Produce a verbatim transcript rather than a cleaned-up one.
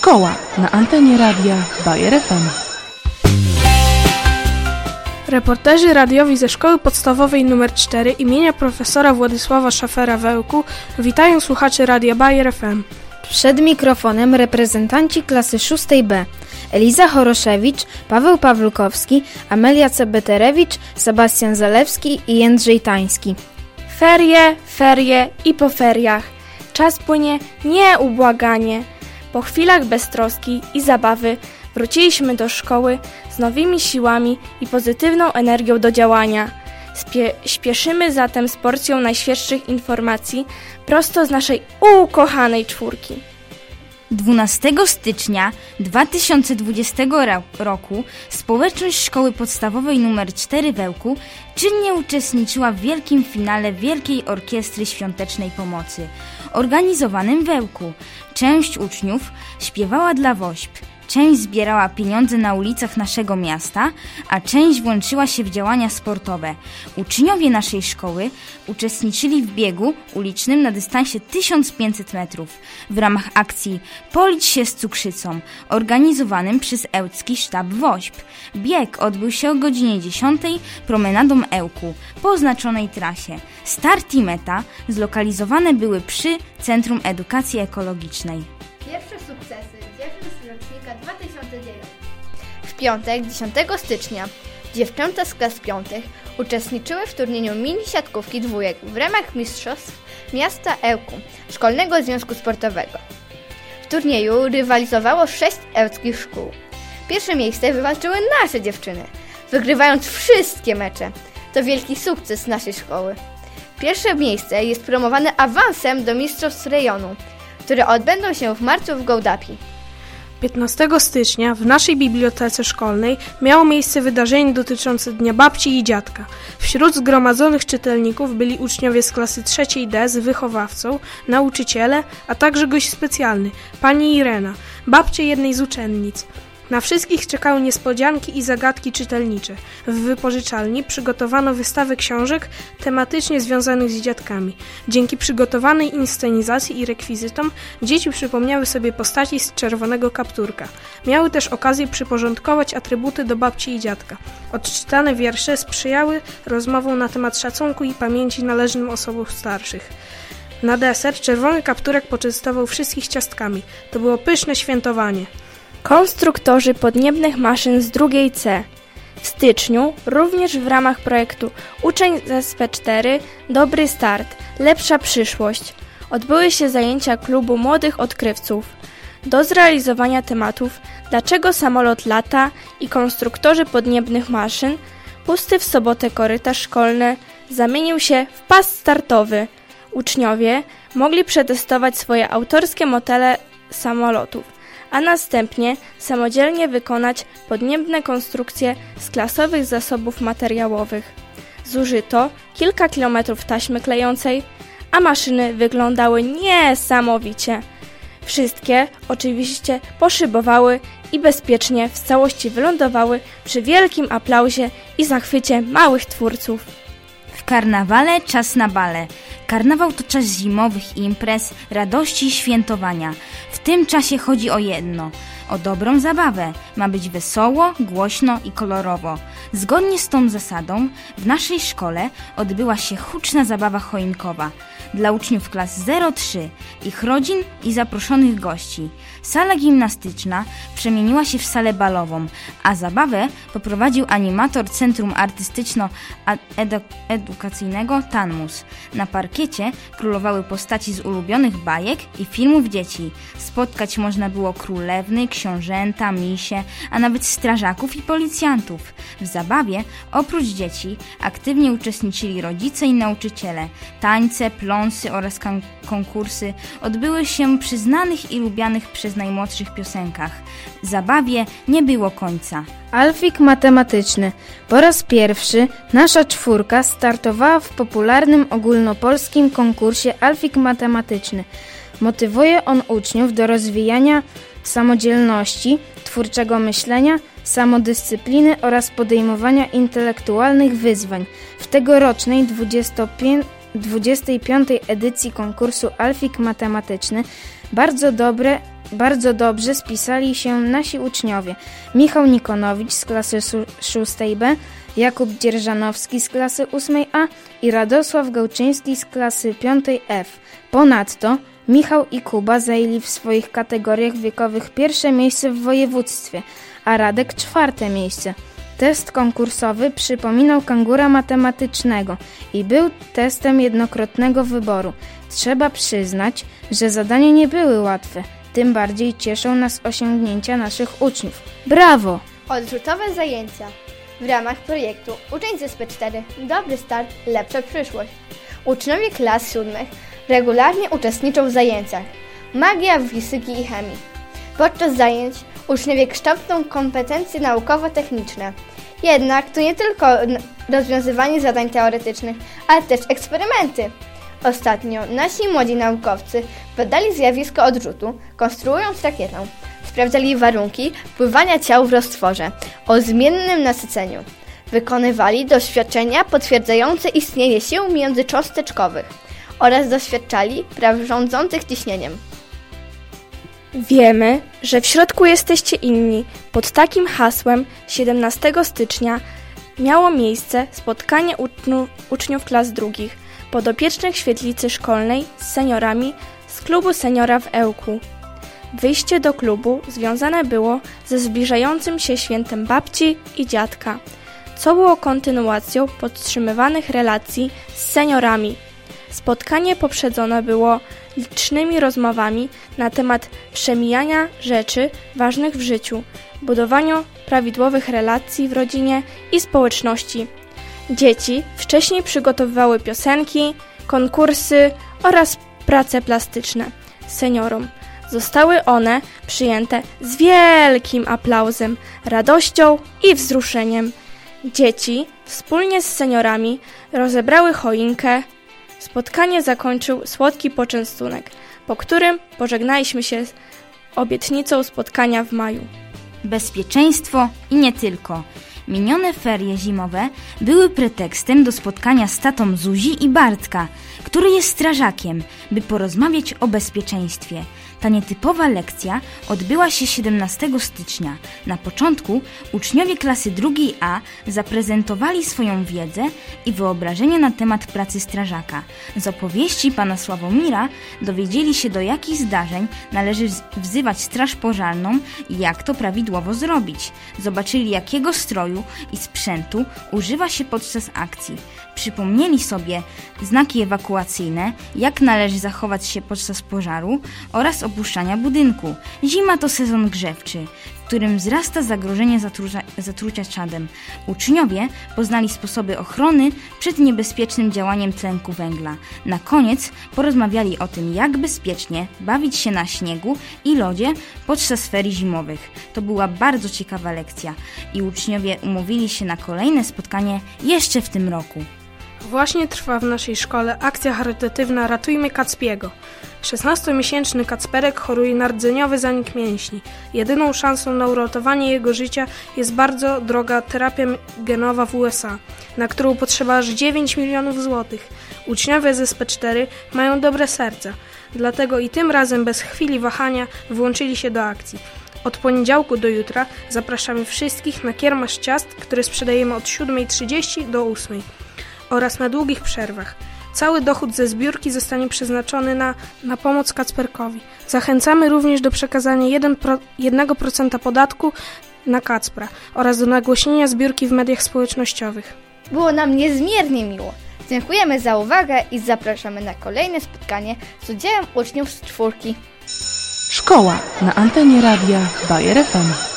Szkoła na antenie radia Bayer F M. Reporterzy radiowi ze Szkoły Podstawowej nr cztery imienia profesora Władysława Szafera-Wełku witają słuchaczy radia Bayer F M. Przed mikrofonem reprezentanci klasy szóstej B. Eliza Choroszewicz, Paweł Pawlukowski, Amelia Cebeterewicz, Sebastian Zalewski i Jędrzej Tański. Ferie, ferie i po feriach. Czas płynie nieubłaganie. Po chwilach beztroski i zabawy wróciliśmy do szkoły z nowymi siłami i pozytywną energią do działania. Spie- śpieszymy zatem z porcją najświeższych informacji prosto z naszej ukochanej czwórki. dwunastego stycznia dwa tysiące dwudziestego roku społeczność Szkoły Podstawowej nr cztery Wełku czynnie uczestniczyła w wielkim finale Wielkiej Orkiestry Świątecznej Pomocy, organizowanym w Wełku. Część uczniów śpiewała dla WOŚP, część zbierała pieniądze na ulicach naszego miasta, a część włączyła się w działania sportowe. Uczniowie naszej szkoły uczestniczyli w biegu ulicznym na dystansie tysiąc pięćset metrów w ramach akcji Policz się z cukrzycą, organizowanym przez Ełcki Sztab WOŚP. Bieg odbył się o godzinie dziesiątej promenadą Ełku po oznaczonej trasie. Start i meta zlokalizowane były przy Centrum Edukacji Ekologicznej. Pierwsze sukcesy dziewczyn z rocznika dwa tysiące dziewiątego. W piątek, dziesiątego stycznia, dziewczęta z klas piątych uczestniczyły w turnieju mini siatkówki dwójek w ramach mistrzostw miasta Ełku, Szkolnego Związku Sportowego. W turnieju rywalizowało sześć ełckich szkół. Pierwsze miejsce wywalczyły nasze dziewczyny, wygrywając wszystkie mecze. To wielki sukces naszej szkoły. Pierwsze miejsce jest promowane awansem do mistrzostw rejonu, które odbędą się w marcu w Gołdapi. piętnastego stycznia w naszej bibliotece szkolnej miało miejsce wydarzenie dotyczące Dnia Babci i Dziadka. Wśród zgromadzonych czytelników byli uczniowie z klasy trzeciej D z wychowawcą, nauczyciele, a także gość specjalny, pani Irena, babcia jednej z uczennic. Na wszystkich czekały niespodzianki i zagadki czytelnicze. W wypożyczalni przygotowano wystawę książek tematycznie związanych z dziadkami. Dzięki przygotowanej inscenizacji i rekwizytom dzieci przypomniały sobie postaci z czerwonego kapturka. Miały też okazję przyporządkować atrybuty do babci i dziadka. Odczytane wiersze sprzyjały rozmowom na temat szacunku i pamięci należnym osobom starszych. Na deser czerwony kapturek poczęstował wszystkich ciastkami. To było pyszne świętowanie. Konstruktorzy podniebnych maszyn z drugiej C. W styczniu, również w ramach projektu Uczeń z S P cztery Dobry Start, Lepsza Przyszłość, odbyły się zajęcia klubu młodych odkrywców. Do zrealizowania tematów Dlaczego samolot lata i konstruktorzy podniebnych maszyn, pusty w sobotę korytarz szkolny zamienił się w pas startowy. Uczniowie mogli przetestować swoje autorskie modele samolotów, a następnie samodzielnie wykonać podniebne konstrukcje z klasowych zasobów materiałowych. Zużyto kilka kilometrów taśmy klejącej, a maszyny wyglądały niesamowicie. Wszystkie oczywiście poszybowały i bezpiecznie w całości wylądowały przy wielkim aplauzie i zachwycie małych twórców. W karnawale czas na bale. Karnawał to czas zimowych imprez, radości i świętowania. W tym czasie chodzi o jedno – o dobrą zabawę. Ma być wesoło, głośno i kolorowo. Zgodnie z tą zasadą w naszej szkole odbyła się huczna zabawa choinkowa dla uczniów klas zero trzy, ich rodzin i zaproszonych gości. Sala gimnastyczna przemieniła się w salę balową, a zabawę poprowadził animator Centrum Artystyczno-Edukacyjnego Tanmus. Na parkiecie królowały postaci z ulubionych bajek i filmów dzieci. Spotkać można było królewny, książęta, misie, a nawet strażaków i policjantów. W zabawie, oprócz dzieci, aktywnie uczestniczyli rodzice i nauczyciele. Tańce, pląsy oraz kon- konkursy odbyły się przy znanych i lubianych przez najmłodszych piosenkach. Zabawie nie było końca. Alfik matematyczny. Po raz pierwszy nasza czwórka startowała w popularnym ogólnopolskim konkursie Alfik matematyczny. Motywuje on uczniów do rozwijania samodzielności, twórczego myślenia, samodyscypliny oraz podejmowania intelektualnych wyzwań. W tegorocznej dwudziestej piątej edycji konkursu Alfik matematyczny Bardzo dobre, bardzo dobrze spisali się nasi uczniowie. Michał Nikonowicz z klasy szóstej B, Jakub Dzierżanowski z klasy ósmej A i Radosław Gałczyński z klasy piątej F. Ponadto Michał i Kuba zajęli w swoich kategoriach wiekowych pierwsze miejsce w województwie, a Radek czwarte miejsce. Test konkursowy przypominał kangura matematycznego i był testem jednokrotnego wyboru. Trzeba przyznać, że zadania nie były łatwe, tym bardziej cieszą nas osiągnięcia naszych uczniów. Brawo! Odrzutowe zajęcia. W ramach projektu Uczeń z S P cztery Dobry start, lepsza przyszłość. Uczniowie klas siódmych regularnie uczestniczą w zajęciach magia, fizyki i chemii. Podczas zajęć uczniowie kształcą kompetencje naukowo-techniczne. Jednak to nie tylko rozwiązywanie zadań teoretycznych, ale też eksperymenty. Ostatnio nasi młodzi naukowcy badali zjawisko odrzutu, konstruując rakietę. Sprawdzali warunki pływania ciał w roztworze o zmiennym nasyceniu. Wykonywali doświadczenia potwierdzające istnienie sił międzycząsteczkowych oraz doświadczali praw rządzących ciśnieniem. Wiemy, że w środku jesteście inni. Pod takim hasłem siedemnastego stycznia miało miejsce spotkanie uczniów, uczniów klas drugich, podopiecznych świetlicy szkolnej z seniorami z klubu Seniora w Ełku. Wyjście do klubu związane było ze zbliżającym się świętem babci i dziadka, co było kontynuacją podtrzymywanych relacji z seniorami. Spotkanie poprzedzone było licznymi rozmowami na temat przemijania rzeczy ważnych w życiu, budowaniu prawidłowych relacji w rodzinie i społeczności. Dzieci wcześniej przygotowywały piosenki, konkursy oraz prace plastyczne seniorom. Zostały one przyjęte z wielkim aplauzem, radością i wzruszeniem. Dzieci wspólnie z seniorami rozebrały choinkę. Spotkanie zakończył słodki poczęstunek, po którym pożegnaliśmy się z obietnicą spotkania w maju. Bezpieczeństwo i nie tylko. Minione ferie zimowe były pretekstem do spotkania z tatą Zuzi i Bartka, który jest strażakiem, by porozmawiać o bezpieczeństwie. Ta nietypowa lekcja odbyła się siedemnastego stycznia. Na początku uczniowie klasy drugiej A zaprezentowali swoją wiedzę i wyobrażenie na temat pracy strażaka. Z opowieści pana Sławomira dowiedzieli się, do jakich zdarzeń należy wzywać straż pożarną i jak to prawidłowo zrobić. Zobaczyli, jakiego stroju i sprzętu używa się podczas akcji. Przypomnieli sobie znaki ewakuacyjne, jak należy zachować się podczas pożaru oraz opuszczania budynku. Zima to sezon grzewczy, w którym wzrasta zagrożenie zatrucia, zatrucia czadem. Uczniowie poznali sposoby ochrony przed niebezpiecznym działaniem tlenku węgla. Na koniec porozmawiali o tym, jak bezpiecznie bawić się na śniegu i lodzie podczas ferii zimowych. To była bardzo ciekawa lekcja i uczniowie umówili się na kolejne spotkanie jeszcze w tym roku. Właśnie trwa w naszej szkole akcja charytatywna Ratujmy Kacpiego. szesnastomiesięczny Kacperek choruje na rdzeniowy zanik mięśni. Jedyną szansą na uratowanie jego życia jest bardzo droga terapia genowa w U S A, na którą potrzeba aż dziewięć milionów złotych. Uczniowie z S P cztery mają dobre serca, dlatego i tym razem bez chwili wahania włączyli się do akcji. Od poniedziałku do jutra zapraszamy wszystkich na kiermasz ciast, który sprzedajemy od siódmej trzydzieści do ósmej oraz na długich przerwach. Cały dochód ze zbiórki zostanie przeznaczony na, na pomoc Kacperkowi. Zachęcamy również do przekazania jeden procent podatku na Kacpra oraz do nagłośnienia zbiórki w mediach społecznościowych. Było nam niezmiernie miło. Dziękujemy za uwagę i zapraszamy na kolejne spotkanie z udziałem uczniów z czwórki. Szkoła na antenie radia Bayer F M.